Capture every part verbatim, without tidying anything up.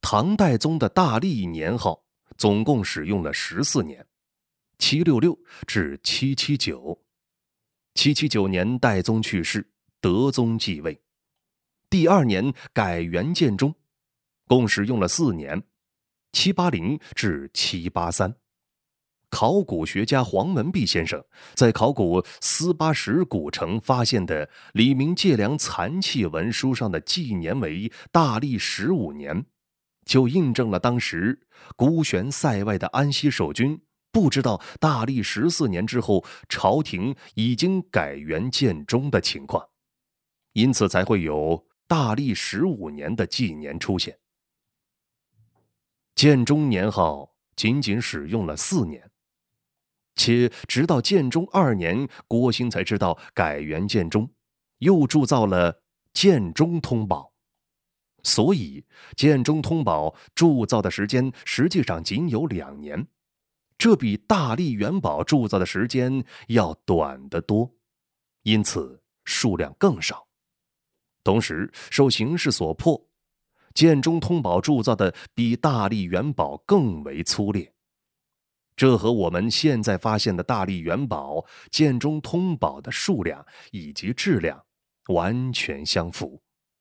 唐代宗的大历年号总共使用了十四年，七六六至七七九。七七九年代宗去世，德宗继位。第二年改元建中，共使用了四年，七八零至七八三。考古学家黄文弼先生在考古斯巴什古城发现的李明借粮残器文书上的纪年为大历十五年，就印证了当时孤悬塞外的安西守军不知道大历十四年之后朝廷已经改元建中的情况，因此才会有大历十五年的纪年出现。建中年号仅仅使用了四年，且直到建中二年，郭兴才知道改元建中，又铸造了建中通宝。所以建中通宝铸造的时间实际上仅有两年，这比大历元宝铸造的时间要短得多，因此数量更少。同时受形势所迫，建中通宝铸造的比大历元宝更为粗劣，这和我们现在发现的大历元宝、建中通宝的数量以及质量完全相符。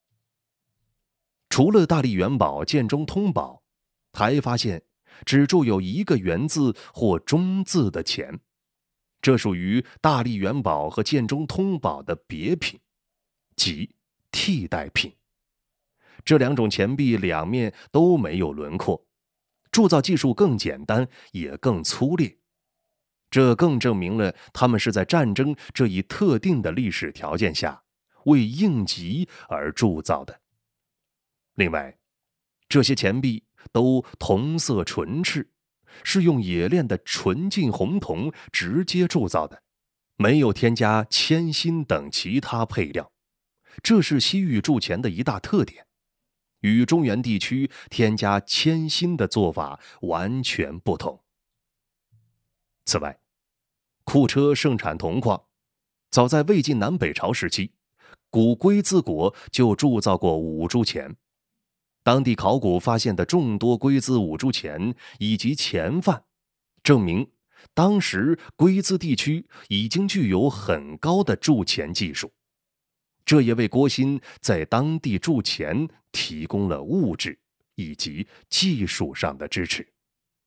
除了大历元宝、建中通宝，还发现只铸有一个元字或中字的钱，这属于大历元宝和建中通宝的别品，即替代品。这两种钱币两面都没有轮廓，铸造技术更简单，也更粗劣。这更证明了他们是在战争这一特定的历史条件下，为应急而铸造的。另外，这些钱币都铜色纯赤，是用冶炼的纯净红铜直接铸造的，没有添加铅锌等其他配料，这是西域铸钱的一大特点，与中原地区添加铅锌的做法完全不同。此外，库车盛产铜矿，早在魏晋南北朝时期，古龟兹国就铸造过五铢钱。当地考古发现的众多龟兹五铢钱以及钱范，证明当时龟兹地区已经具有很高的铸钱技术，这也为郭昕在当地铸钱提供了物质以及技术上的支持。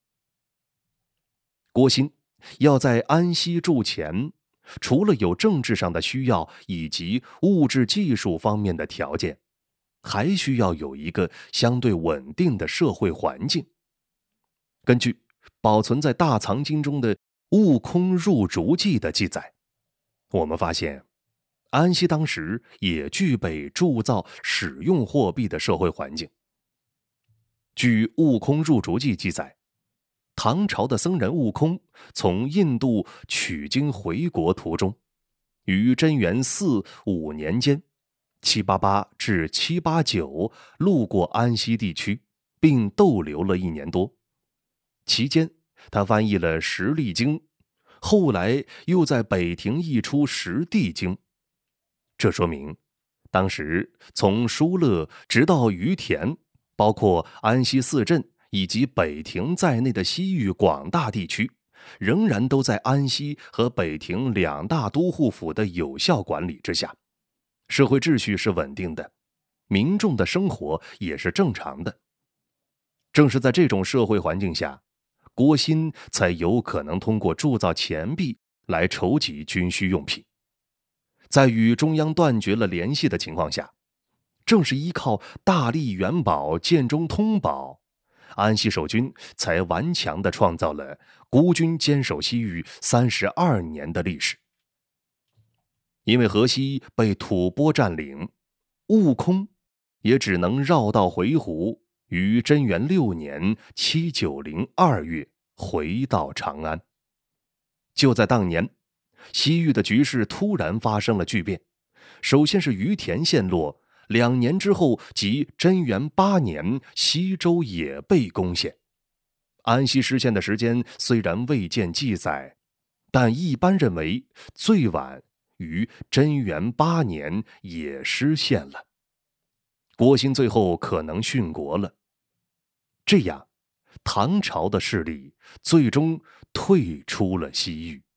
郭昕要在安西铸钱，除了有政治上的需要以及物质技术方面的条件，还需要有一个相对稳定的社会环境。根据保存在大藏经中的《悟空入竹记》的记载，我们发现安西当时也具备铸造使用货币的社会环境。据《悟空入竹记》记载，唐朝的僧人悟空从印度取经回国途中，于贞元四五年间七八八至七八九路过安西地区，并逗留了一年多。期间，他翻译了《十力经》，后来又在北庭译出《十地经》。这说明，当时从疏勒直到于田，包括安西四镇以及北庭在内的西域广大地区，仍然都在安西和北庭两大都护府的有效管理之下。社会秩序是稳定的，民众的生活也是正常的。正是在这种社会环境下，郭昕才有可能通过铸造钱币来筹集军需用品。在与中央断绝了联系的情况下，正是依靠大历元宝、建中通宝，安西守军才顽强地创造了孤军坚守西域三十二年的历史。因为河西被吐蕃占领，悟空也只能绕道回鹘，于贞元六年七九零二月回到长安。就在当年，西域的局势突然发生了巨变，首先是于田陷落，两年之后即贞元八年，西周也被攻陷。安西失陷的时间虽然未见记载，但一般认为最晚于贞元八年也失陷了。郭昕最后可能殉国了。 这样，唐朝的势力最终退出了西域。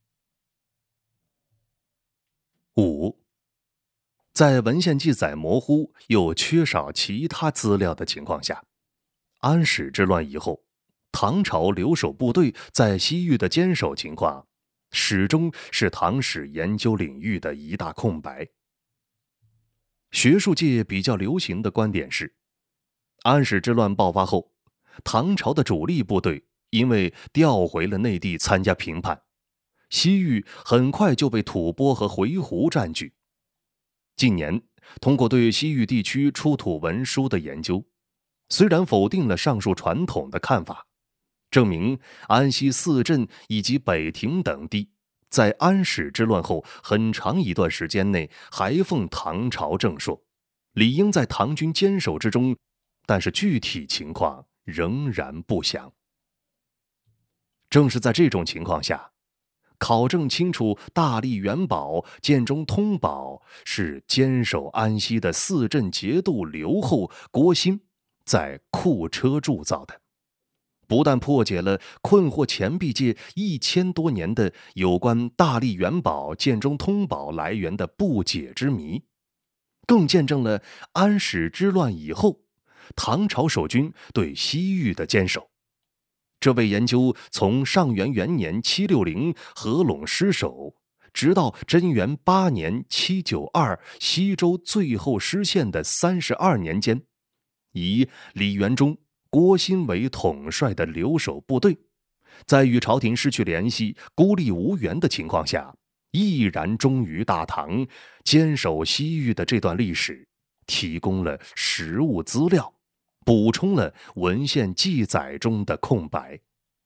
五，在文献记载模糊又缺少其他资料的情况下，安史之乱以后，唐朝留守部队在西域的坚守情况，始终是唐史研究领域的一大空白。学术界比较流行的观点是，安史之乱爆发后，唐朝的主力部队因为调回了内地参加平叛，西域很快就被吐蕃和回鹘占据。近年，通过对西域地区出土文书的研究，虽然否定了上述传统的看法，证明安西四镇以及北庭等地在安史之乱后很长一段时间内还奉唐朝正朔，理应在唐军坚守之中，但是具体情况仍然不详。正是在这种情况下，考证清楚大历元宝、建中通宝是坚守安西的四镇节度刘后郭昕在库车铸造的，不但破解了困惑钱币界一千多年的有关大历元宝、建中通宝来源的不解之谜，更见证了安史之乱以后唐朝守军对西域的坚守。这位研究从上元元年七六零合拢失守，直到贞元八年七九二西周最后失陷的三十二年间，以李元忠、郭昕为统帅的留守部队，在与朝廷失去联系、孤立无援的情况下，毅然忠于大唐，坚守西域的这段历史，提供了实物资料，补充了文献记载中的空白。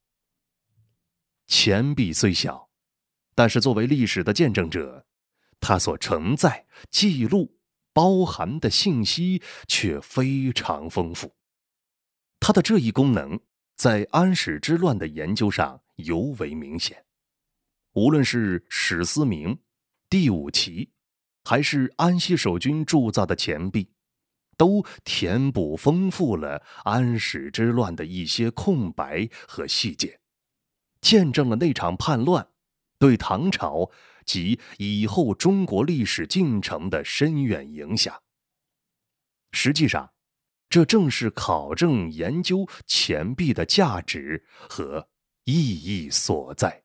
钱币虽小，但是作为历史的见证者，它所承载、记录、包含的信息却非常丰富。它的这一功能在安史之乱的研究上尤为明显。无论是史思明、第五旗，还是安西守军铸造的钱币，都填补丰富了安史之乱的一些空白和细节，见证了那场叛乱对唐朝及以后中国历史进程的深远影响。实际上，这正是考证研究钱币的价值和意义所在。